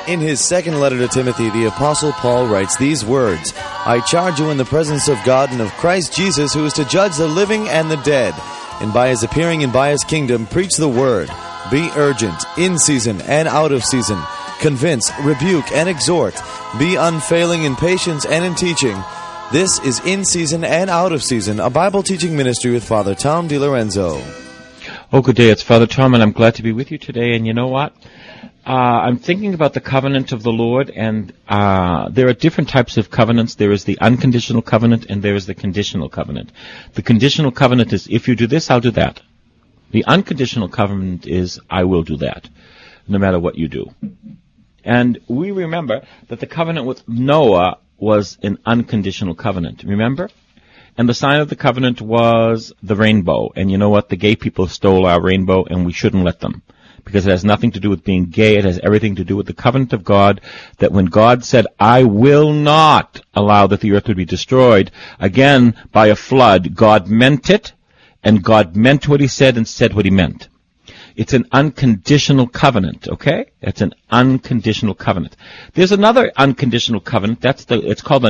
In his second letter to Timothy, the Apostle Paul writes these words, I charge you in the presence of God and of Christ Jesus, who is to judge the living and the dead, and by his appearing and by his kingdom, preach the word. Be urgent, in season and out of season. Convince, rebuke, and exhort. Be unfailing in patience and in teaching. This is In Season and Out of Season, a Bible teaching ministry with Father Tom DiLorenzo. Oh, good day. It's Father Tom, and I'm glad to be with you today. And you know what? I'm thinking about the covenant of the Lord, and there are different types of covenants. There is the unconditional covenant, and there is the conditional covenant. The conditional covenant is, if you do this, I'll do that. The unconditional covenant is, I will do that, no matter what you do. And we remember that the covenant with Noah was an unconditional covenant. Remember? And the sign of the covenant was the rainbow. And you know what? The gay people stole our rainbow, and we shouldn't let them. Because it has nothing to do with being gay. It has everything to do with the covenant of God, that when God said, I will not allow that the earth would be destroyed, again, by a flood, God meant it, and God meant what he said and said what he meant. It's an unconditional covenant, okay? It's an unconditional covenant. There's another unconditional covenant. That's the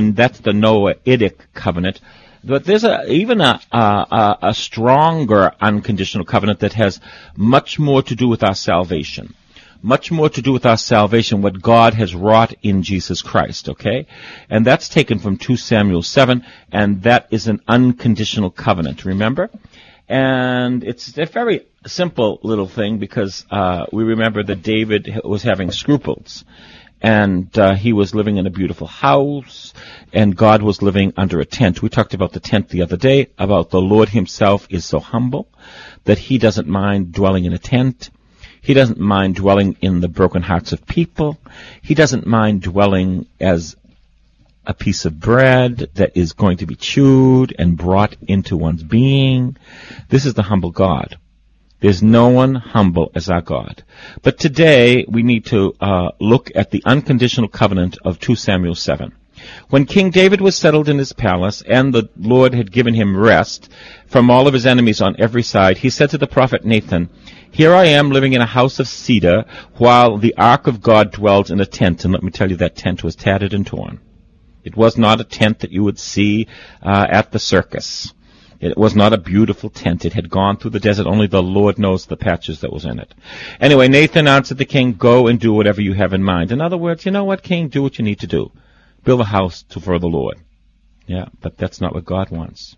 Noahidic covenant. But there's even a stronger unconditional covenant that has much more to do with our salvation. Much more to do with our salvation, what God has wrought in Jesus Christ, okay? And that's taken from 2 Samuel 7, and that is an unconditional covenant, remember? And it's a very simple little thing because we remember that David was having scruples. And he was living in a beautiful house, and God was living under a tent. We talked about the tent the other day, about the Lord himself is so humble that he doesn't mind dwelling in a tent. He doesn't mind dwelling in the broken hearts of people. He doesn't mind dwelling as a piece of bread that is going to be chewed and brought into one's being. This is the humble God. There's no one humble as our God. But today we need to look at the unconditional covenant of 2 Samuel 7. When King David was settled in his palace and the Lord had given him rest from all of his enemies on every side, he said to the prophet Nathan, Here I am living in a house of cedar while the ark of God dwells in a tent. And let me tell you, that tent was tattered and torn. It was not a tent that you would see at the circus. It was not a beautiful tent. It had gone through the desert. Only the Lord knows the patches that was in it. Anyway, Nathan answered the king, Go and do whatever you have in mind. In other words, you know what, king? Do what you need to do. Build a house for the Lord. Yeah, but that's not what God wants.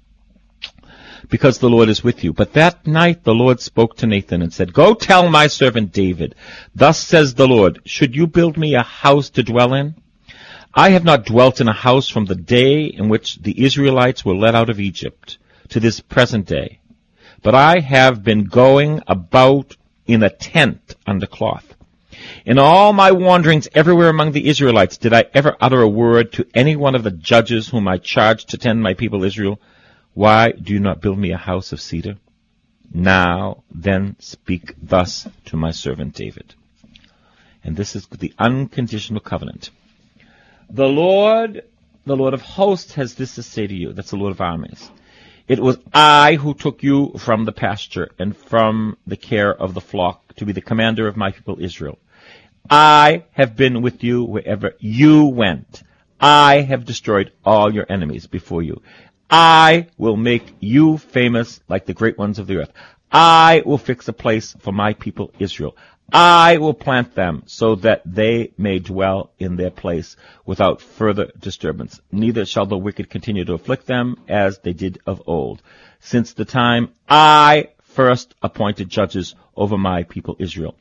Because the Lord is with you. But that night the Lord spoke to Nathan and said, Go tell my servant David, Thus says the Lord, Should you build me a house to dwell in? I have not dwelt in a house from the day in which the Israelites were led out of Egypt to this present day, but I have been going about in a tent under cloth. In all my wanderings everywhere among the Israelites, did I ever utter a word to any one of the judges whom I charged to tend my people Israel? Why do you not build me a house of cedar? Now then speak thus to my servant David. And this is the unconditional covenant. The Lord of hosts has this to say to you. That's the Lord of armies. It was I who took you from the pasture and from the care of the flock to be the commander of my people Israel. I have been with you wherever you went. I have destroyed all your enemies before you. I will make you famous like the great ones of the earth. I will fix a place for my people Israel. I will plant them so that they may dwell in their place without further disturbance. Neither shall the wicked continue to afflict them as they did of old, since the time I first appointed judges over my people Israel.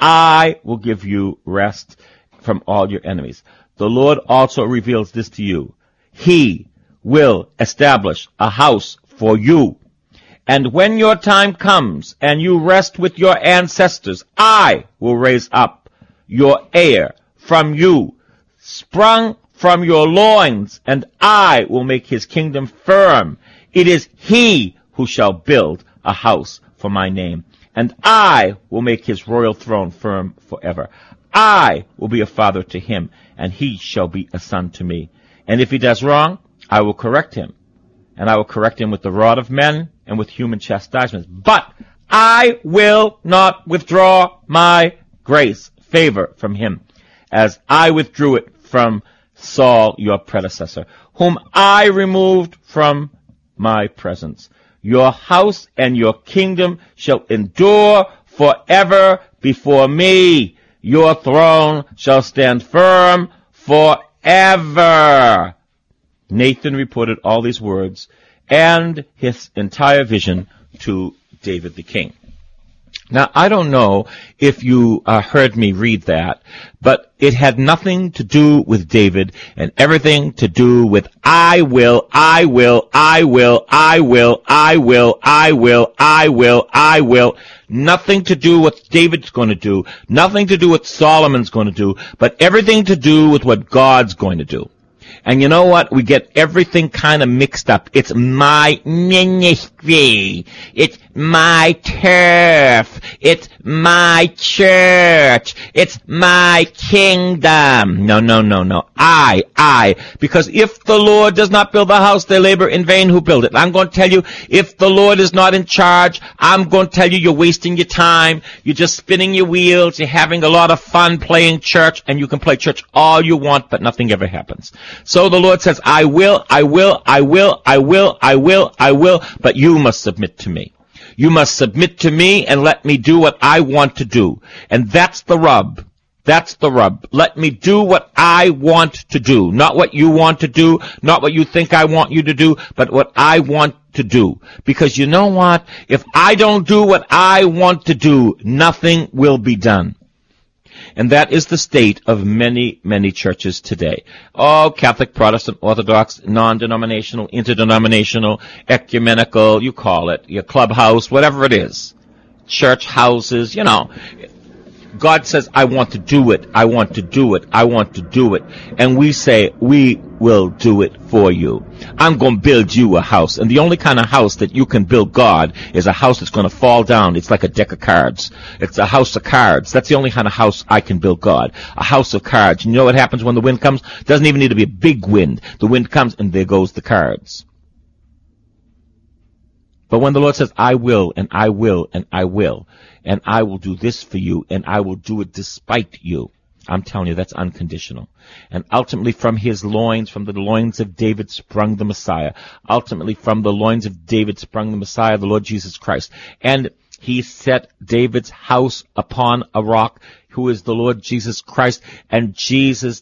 I will give you rest from all your enemies. The Lord also reveals this to you. He will establish a house for you. And when your time comes and you rest with your ancestors, I will raise up your heir from you, sprung from your loins, and I will make his kingdom firm. It is he who shall build a house for my name, and I will make his royal throne firm forever. I will be a father to him, and he shall be a son to me. And if he does wrong, I will correct him, and I will correct him with the rod of men and with human chastisements. But I will not withdraw my grace, favor from him. as I withdrew it from Saul, your predecessor, whom I removed from my presence. Your house and your kingdom shall endure forever before me. Your throne shall stand firm forever. Nathan reported all these words and his entire vision to David the king. Now, I don't know if you heard me read that, but it had nothing to do with David and everything to do with I will. Nothing to do with what David's going to do, nothing to do with Solomon's going to do, but everything to do with what God's going to do. And you know what? We get everything kind of mixed up. It's my ministry. It's my turf. It's my church. It's my kingdom. No. I. Because if the Lord does not build the house, they labor in vain who build it. I'm going to tell you, if the Lord is not in charge, I'm going to tell you, you're wasting your time. You're just spinning your wheels. You're having a lot of fun playing church, and you can play church all you want, but nothing ever happens. So the Lord says, I will, but you must submit to me. You must submit to me and let me do what I want to do. And that's the rub. That's the rub. Let me do what I want to do. Not what you want to do, not what you think I want you to do, but what I want to do. Because you know what? If I don't do what I want to do, nothing will be done. And that is the state of many, many churches today. Oh, Catholic, Protestant, Orthodox, non-denominational, interdenominational, ecumenical, you call it, your clubhouse, whatever it is. Church houses, you know. God says, I want to do it. I want to do it. I want to do it. And we say, we will do it for you. I'm going to build you a house. And the only kind of house that you can build God is a house that's going to fall down. It's like a deck of cards. It's a house of cards. That's the only kind of house I can build God. A house of cards. And you know what happens when the wind comes? It doesn't even need to be a big wind. The wind comes and there goes the cards. But when the Lord says, I will, and I will, and I will, and I will do this for you, and I will do it despite you, I'm telling you, that's unconditional. And ultimately from his loins, from the loins of David sprung the Messiah. Ultimately from the loins of David sprung the Messiah, the Lord Jesus Christ. And he set David's house upon a rock, who is the Lord Jesus Christ. And Jesus'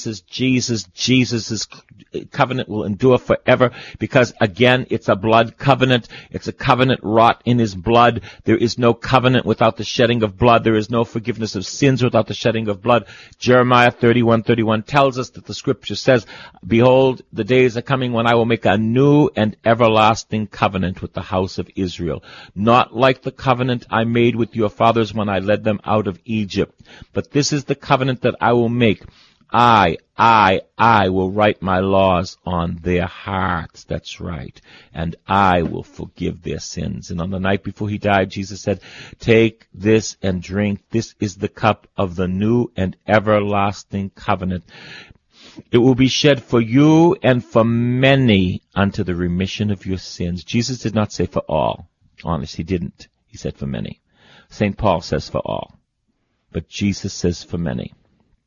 covenant will endure forever, because again, it's a blood covenant. It's a covenant wrought in his blood. There is no covenant without the shedding of blood. There is no forgiveness of sins without the shedding of blood. Jeremiah 31:31 tells us that the scripture says, behold, the days are coming when I will make a new and everlasting covenant with the house of Israel, not like the covenant I made with your fathers when I led them out of Egypt. But this is the covenant that I will make. I will write my laws on their hearts. That's right. And I will forgive their sins. And on the night before he died, Jesus said, take this and drink. This is the cup of the new and everlasting covenant. It will be shed for you and for many unto the remission of your sins. Jesus did not say for all. Honest, he didn't. He said for many. St. Paul says for all. But Jesus says for many.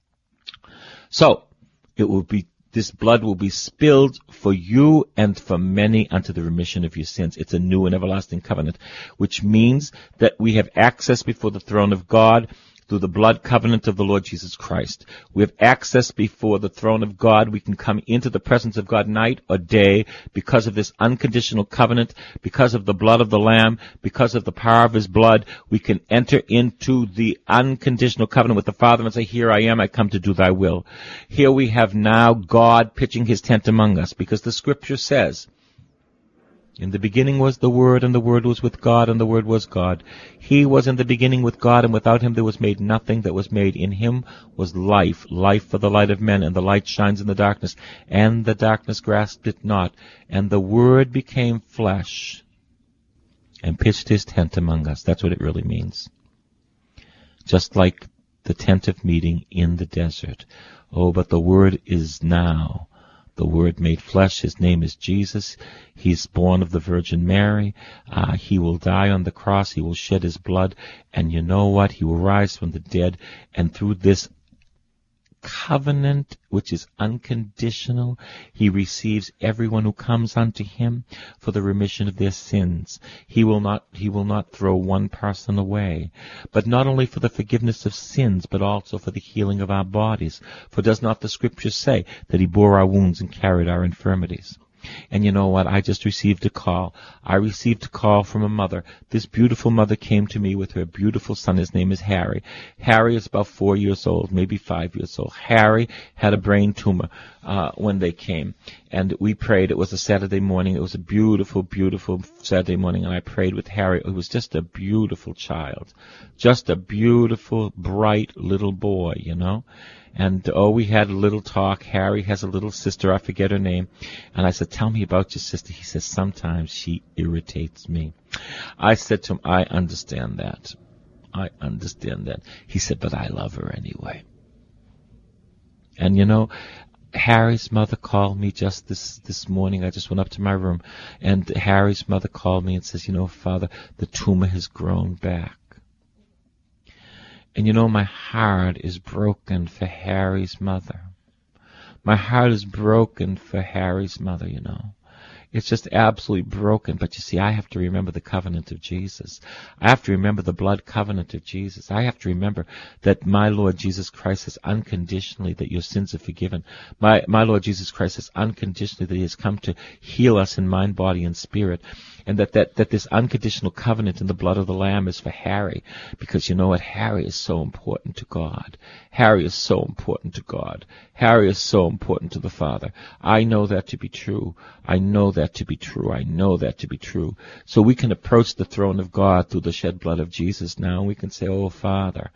So, this blood will be spilled for you and for many unto the remission of your sins. It's a new and everlasting covenant, which means that we have access before the throne of God through the blood covenant of the Lord Jesus Christ. We have access before the throne of God. We can come into the presence of God night or day because of this unconditional covenant, because of the blood of the Lamb, because of the power of his blood. We can enter into the unconditional covenant with the Father and say, here I am, I come to do thy will. Here we have now God pitching his tent among us, because the scripture says, in the beginning was the Word, and the Word was with God, and the Word was God. He was in the beginning with God, and without him there was made nothing that was made. In him was life, life for the light of men, and the light shines in the darkness, and the darkness grasped it not. And the Word became flesh and pitched his tent among us. That's what it really means. Just like the tent of meeting in the desert. Oh, but the Word is now the Word made flesh. His name is Jesus. He's born of the Virgin Mary. He will die on the cross. He will shed his blood. And you know what? He will rise from the dead. And through this covenant which is unconditional. He receives everyone who comes unto him for the remission of their sins. He will not throw one person away, but not only for the forgiveness of sins, but also for the healing of our bodies. For does not the Scripture say that he bore our wounds and carried our infirmities? And you know what? I just received a call. I received a call from a mother. This beautiful mother came to me with her beautiful son. His name is Harry. Harry is about 4 years old, maybe 5 years old. Harry had a brain tumor when they came. And we prayed. It was a Saturday morning. It was a beautiful, beautiful Saturday morning. And I prayed with Harry. It was just a beautiful child. Just a beautiful, bright little boy, you know. And, we had a little talk. Harry has a little sister. I forget her name. And I said, tell me about your sister. He says, sometimes she irritates me. I said to him, I understand that. I understand that. He said, but I love her anyway. And, you know, Harry's mother called me just this morning. I just went up to my room. And Harry's mother called me and says, you know, Father, the tumor has grown back. And you know, my heart is broken for Harry's mother. My heart is broken for Harry's mother, you know. It's just absolutely broken. But you see, I have to remember the covenant of Jesus. I have to remember the blood covenant of Jesus. I have to remember that my Lord Jesus Christ says unconditionally that your sins are forgiven. My Lord Jesus Christ says unconditionally that he has come to heal us in mind, body, and spirit. And that this unconditional covenant in the blood of the Lamb is for Harry. Because you know what? Harry is so important to God. Harry is so important to God. Harry is so important to the Father. I know that to be true. I know that to be true. I know that to be true. So we can approach the throne of God through the shed blood of Jesus now. And we can say, oh, Father,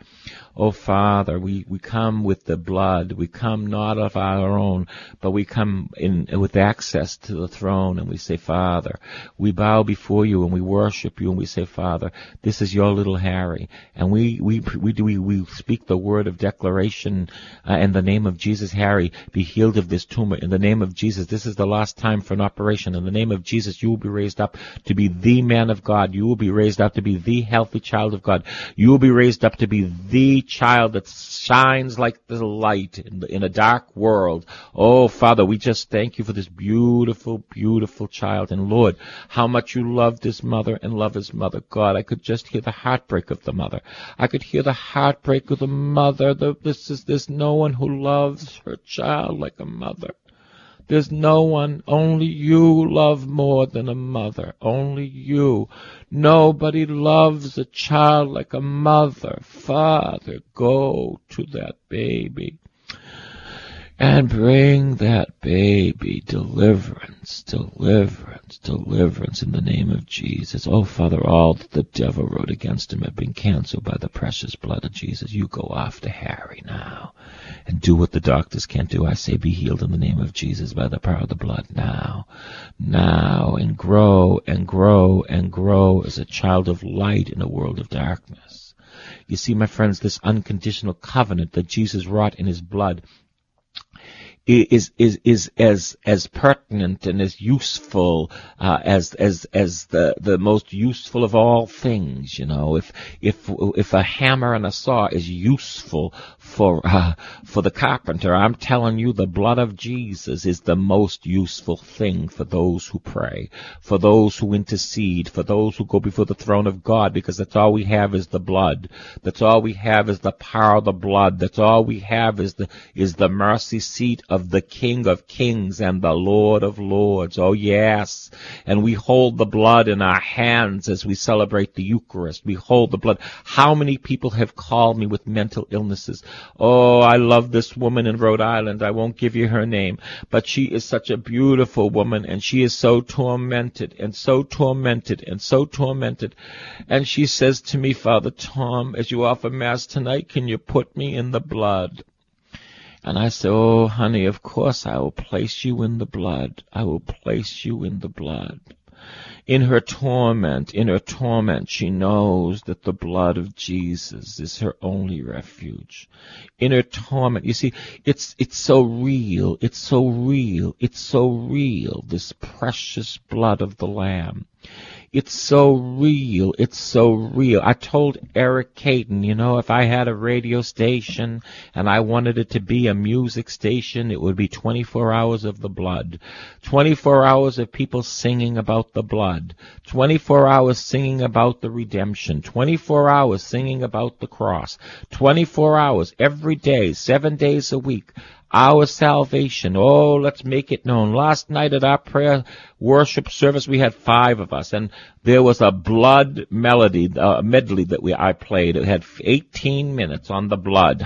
we come with the blood. We come not of our own, but we come with access to the throne. And we say, Father, we bow before you and we worship you and we say, Father, this is your little Harry. And we speak the word of declaration in the name of Jesus. Harry, be healed of this tumor. In the name of Jesus, this is the last time for an operation. In the name of Jesus, you will be raised up to be the man of God. You will be raised up to be the healthy child of God. You will be raised up to be the child that shines like the light in a dark world. Oh, Father, we just thank you for this beautiful, beautiful child. And Lord, how much you love this mother and love his mother. God, I could just hear the heartbreak of the mother. I could hear the heartbreak of the mother. There's no one who loves her child like a mother. There's no one. Only you love more than a mother. Only you. Nobody loves a child like a mother. Father, go to that baby and bring that baby deliverance, deliverance, deliverance in the name of Jesus. Oh, Father, all that the devil wrote against him have been canceled by the precious blood of Jesus. You go after Harry now and do what the doctors can't do. I say be healed in the name of Jesus by the power of the blood now, and grow and grow and grow as a child of light in a world of darkness. You see, my friends, this unconditional covenant that Jesus wrought in his blood is as pertinent and as useful as the most useful of all things. You know, if a hammer and a saw is useful for the carpenter, I'm telling you, the blood of Jesus is the most useful thing for those who pray, for those who intercede, for those who go before the throne of God, because that's all we have is the blood. That's all we have is the power of the blood. That's all we have is the mercy seat of the King of Kings and the Lord of Lords. Oh, yes. And we hold the blood in our hands as we celebrate the Eucharist. We hold the blood. How many people have called me with mental illnesses? Oh, I love this woman in Rhode Island. I won't give you her name, but she is such a beautiful woman, and she is so tormented and so tormented and so tormented. And she says to me, Father Tom, as you offer Mass tonight, can you put me in the blood? And I said, oh, honey, of course I will place you in the blood. I will place you in the blood. In her torment, she knows that the blood of Jesus is her only refuge. In her torment, you see, it's so real, it's so real, it's so real, this precious blood of the Lamb. It's so real. It's so real. I told Eric Caden, if I had a radio station and I wanted it to be a music station, it would be 24 hours of the blood. 24 hours of people singing about the blood. 24 hours singing about the redemption. 24 hours singing about the cross. 24 hours every day, 7 days a week. Our salvation. Oh, let's make it known. Last night at our prayer worship service, we had 5 of us, and there was a blood medley that I played. It had 18 minutes on the blood.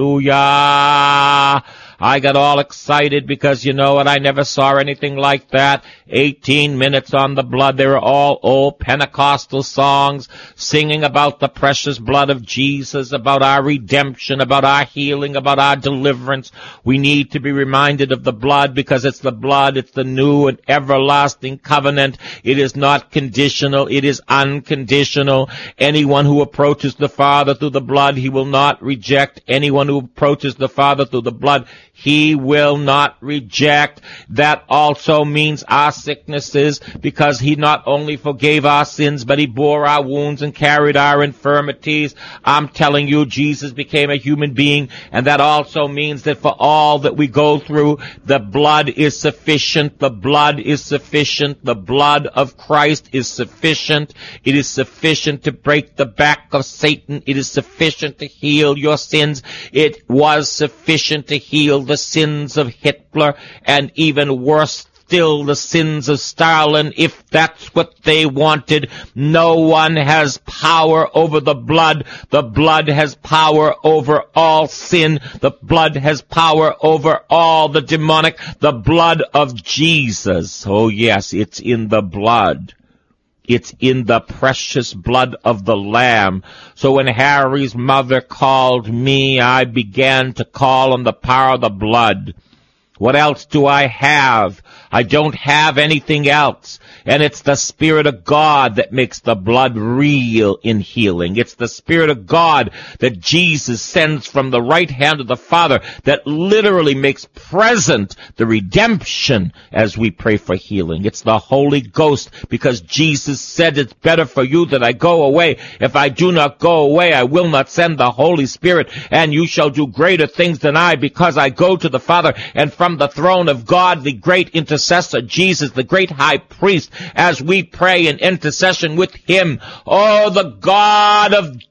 Hallelujah! I got all excited because you know what? I never saw anything like that. 18 minutes on the blood. They were all old Pentecostal songs singing about the precious blood of Jesus, about our redemption, about our healing, about our deliverance. We need to be reminded of the blood because it's the blood. It's the new and everlasting covenant. It is not conditional. It is unconditional. Anyone who approaches the Father through the blood, he will not reject. Anyone who approaches the Father through the blood, he will not reject. That also means our sicknesses, because he not only forgave our sins, but he bore our wounds and carried our infirmities. I'm telling you, Jesus became a human being, and that also means that for all that we go through, the blood is sufficient. The blood is sufficient. The blood of Christ is sufficient. It is sufficient to break the back of Satan. It is sufficient to heal your sins. It was sufficient to heal the sins of Hitler, and even worse still, the sins of Stalin, if that's what they wanted. No one has power over the blood. The blood has power over all sin. The blood has power over all the demonic. The blood of Jesus. Oh yes, it's in the blood. It's in the precious blood of the Lamb. So when Harry's mother called me, I began to call on the power of the blood. What else do I have? I don't have anything else. And it's the Spirit of God that makes the blood real in healing. It's the Spirit of God that Jesus sends from the right hand of the Father that literally makes present the redemption as we pray for healing. It's the Holy Ghost, because Jesus said it's better for you that I go away. If I do not go away, I will not send the Holy Spirit, and you shall do greater things than I, because I go to the Father. And from the throne of God, the great intercessor, Jesus, the great high priest, as we pray in intercession with him, oh, the God of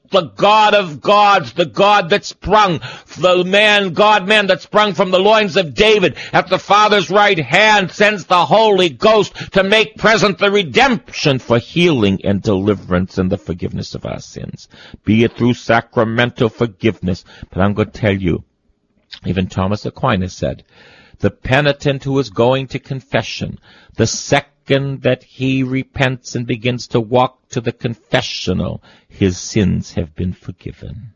gods, the God that sprung, the God-man that sprung from the loins of David at the Father's right hand, sends the Holy Ghost to make present the redemption for healing and deliverance and the forgiveness of our sins, be it through sacramental forgiveness. But I'm going to tell you, even Thomas Aquinas said, the penitent who is going to confession, the second that he repents and begins to walk to the confessional, his sins have been forgiven.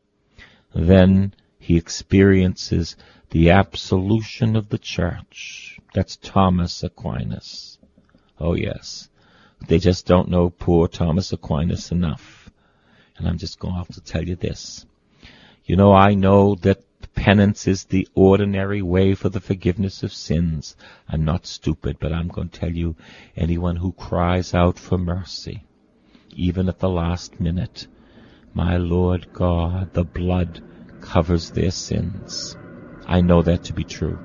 Then he experiences the absolution of the church. That's Thomas Aquinas. Oh yes, they just don't know poor Thomas Aquinas enough. And I'm just going to have to tell you this. You know, I know that penance is the ordinary way for the forgiveness of sins. I'm not stupid, but I'm going to tell you, anyone who cries out for mercy, even at the last minute, my Lord God, the blood covers their sins. I know that to be true.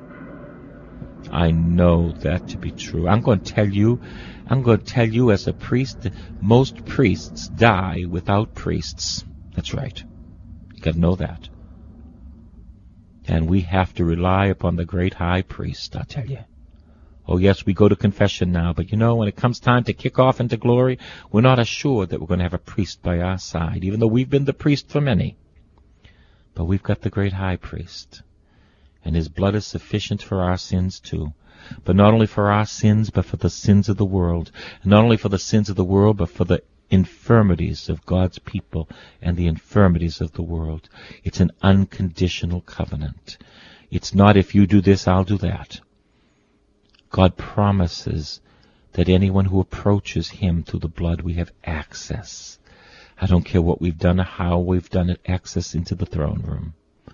I know that to be true. I'm going to tell you as a priest, most priests die without priests. That's right. You got to know that. And we have to rely upon the great high priest, I tell you. Oh yes, we go to confession now, but you know, when it comes time to kick off into glory, we're not assured that we're going to have a priest by our side, even though we've been the priest for many. But we've got the great high priest, and his blood is sufficient for our sins too. But not only for our sins, but for the sins of the world. And not only for the sins of the world, but for the infirmities of God's people and the infirmities of the world. It's an unconditional covenant. It's not, if you do this, I'll do that. God promises that anyone who approaches him through the blood, we have access. I don't care what we've done or how we've done it, access into the throne room.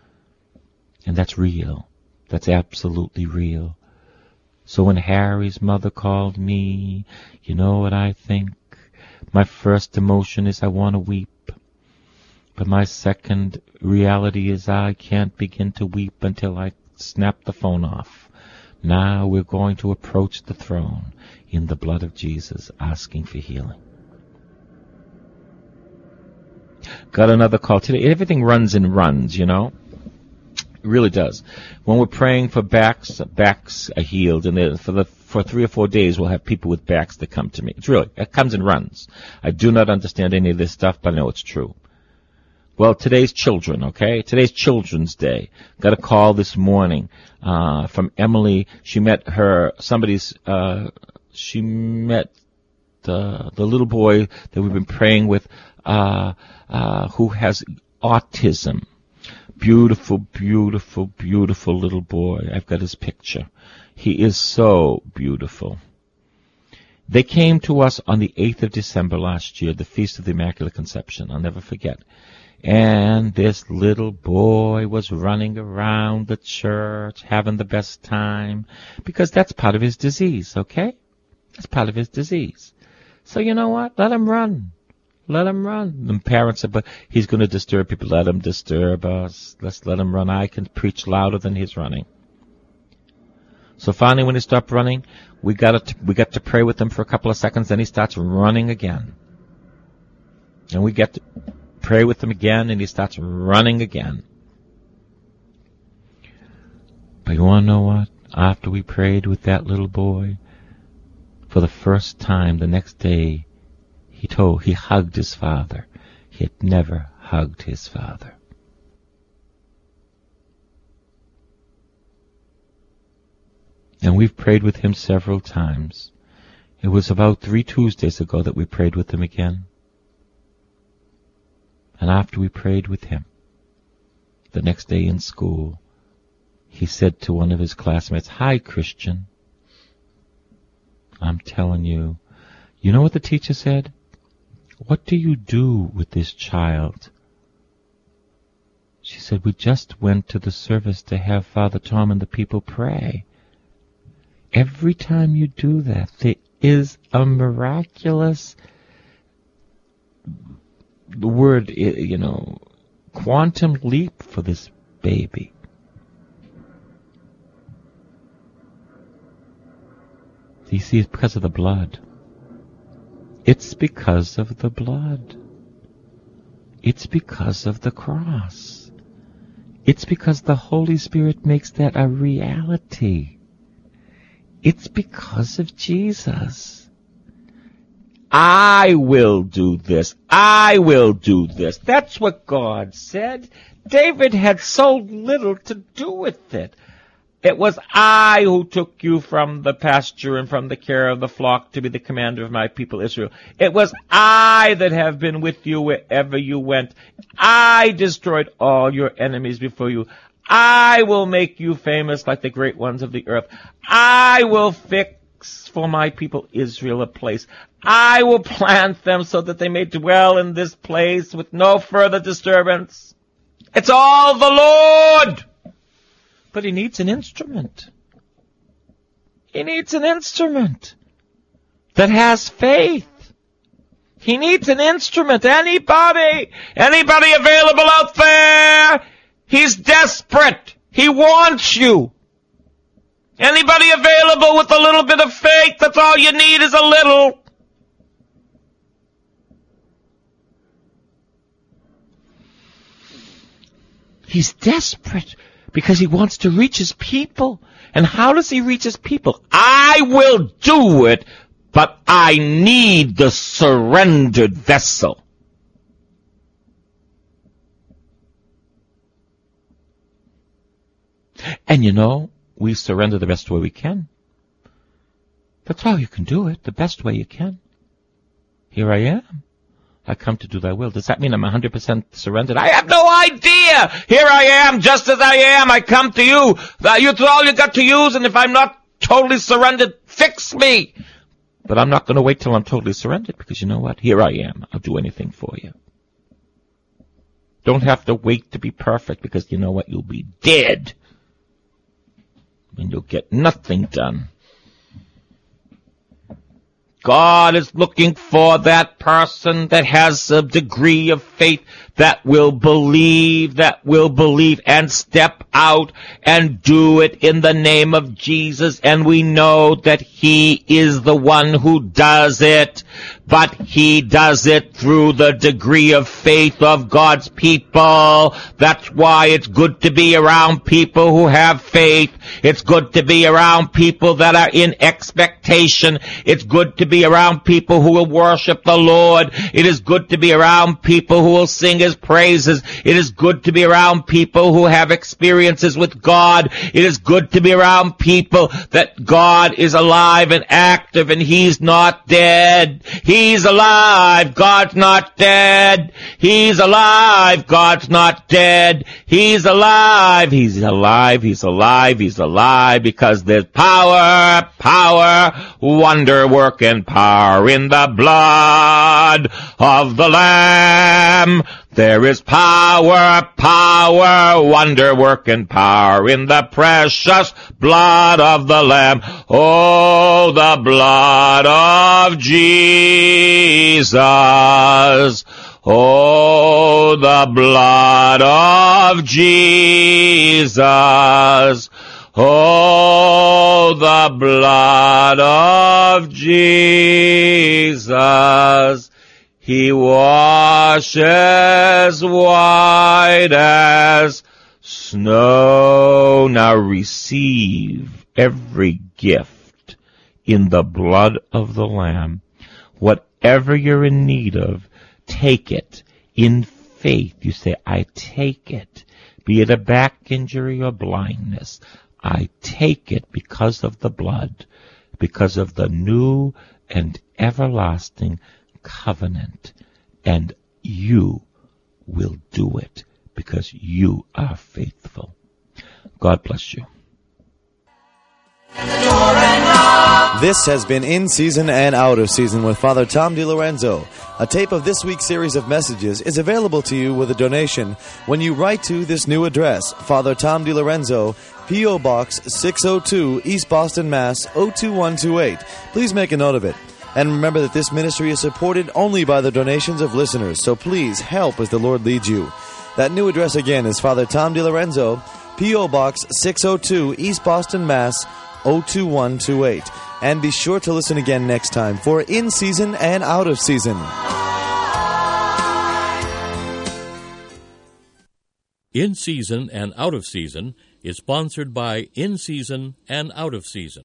And that's real. That's absolutely real. So when Harry's mother called me, you know what I think? My first emotion is I want to weep. But my second reality is I can't begin to weep until I snap the phone off. Now we're going to approach the throne in the blood of Jesus, asking for healing. Got another call today. Everything runs and runs, you know. It really does. When we're praying for backs are healed, and for 3 or 4 days we'll have people with backs that come to me. It comes and runs. I do not understand any of this stuff, but I know it's true. Well, today's children, okay? Today's Children's Day. Got a call this morning from Emily. She met the little boy that we've been praying with who has autism. Beautiful, beautiful, beautiful little boy. I've got his picture. He is so beautiful. They came to us on the 8th of December last year, the Feast of the Immaculate Conception. I'll never forget. And this little boy was running around the church, having the best time, because that's part of his disease, okay? That's part of his disease. So you know what? Let him run. Let him run. The parents said, but he's going to disturb people. Let him disturb us. Let's let him run. I can preach louder than he's running. So finally, when he stopped running, we got to pray with him for a couple of seconds. Then he starts running again. And we get to pray with him again, and he starts running again. But you want to know what? After we prayed with that little boy, for the first time the next day, he hugged his father. He had never hugged his father. And we've prayed with him several times. It was about 3 Tuesdays ago that we prayed with him again. And after we prayed with him, the next day in school, he said to one of his classmates, "Hi, Christian." I'm telling you, you know what the teacher said? "What do you do with this child?" She said, "We just went to the service to have Father Tom and the people pray." Every time you do that, there is a miraculous, the word, quantum leap for this baby. You see, it's because of the blood. It's because of the blood. It's because of the cross. It's because the Holy Spirit makes that a reality. It's because of Jesus. I will do this. I will do this. That's what God said. David had so little to do with it. It was I who took you from the pasture and from the care of the flock to be the commander of my people Israel. It was I that have been with you wherever you went. I destroyed all your enemies before you. I will make you famous like the great ones of the earth. I will fix for my people Israel a place. I will plant them so that they may dwell in this place with no further disturbance. It's all the Lord. But he needs an instrument. He needs an instrument that has faith. He needs an instrument. Anybody available out there? He's desperate. He wants you. Anybody available with a little bit of faith? That's all you need is a little. He's desperate because he wants to reach his people. And how does he reach his people? I will do it, but I need the surrendered vessel. And we surrender the best way we can. That's how you can do it, the best way you can. Here I am. I come to do thy will. Does that mean I'm 100% surrendered? I have no idea. Here I am, just as I am. I come to you. That's all you got to use, and if I'm not totally surrendered, fix me. But I'm not going to wait till I'm totally surrendered, because you know what? Here I am. I'll do anything for you. Don't have to wait to be perfect, because you know what? You'll be dead. And you'll get nothing done. God is looking for that person that has a degree of faith that will believe and step out and do it in the name of Jesus. And we know that He is the one who does it, but He does it through the degree of faith of God's people. That's why it's good to be around people who have faith. It's good to be around people that are in expectation. It's good to be around people who will worship the Lord. It is good to be around people who will sing His praises. It is good to be around people who have experiences with God. It is good to be around people that God is alive and active and He's not dead. He's alive. God's not dead. He's alive. God's not dead. He's alive. He's alive. He's alive. He's alive because there's power, wonder-working power in the blood of the Lamb. There is power, wonder-working power in the precious blood of the Lamb. Oh, the blood of Jesus. Oh, the blood of Jesus. Oh, the blood of Jesus. He washes white as snow. Now receive every gift in the blood of the Lamb. Whatever you're in need of, take it in faith. You say, I take it. Be it a back injury or blindness, I take it because of the blood, because of the new and everlasting covenant, and you will do it because you are faithful. God bless you. This has been In Season and Out of Season with Father Tom DiLorenzo. A tape of this week's series of messages is available to you with a donation when you write to this new address, Father Tom DiLorenzo, P.O. Box 602, East Boston, Mass. 02128. Please make a note of it. And remember that this ministry is supported only by the donations of listeners, so please help as the Lord leads you. That new address again is Father Tom DiLorenzo, P.O. Box 602, East Boston, Mass. 02128. And be sure to listen again next time for In Season and Out of Season. In Season and Out of Season is sponsored by In Season and Out of Season.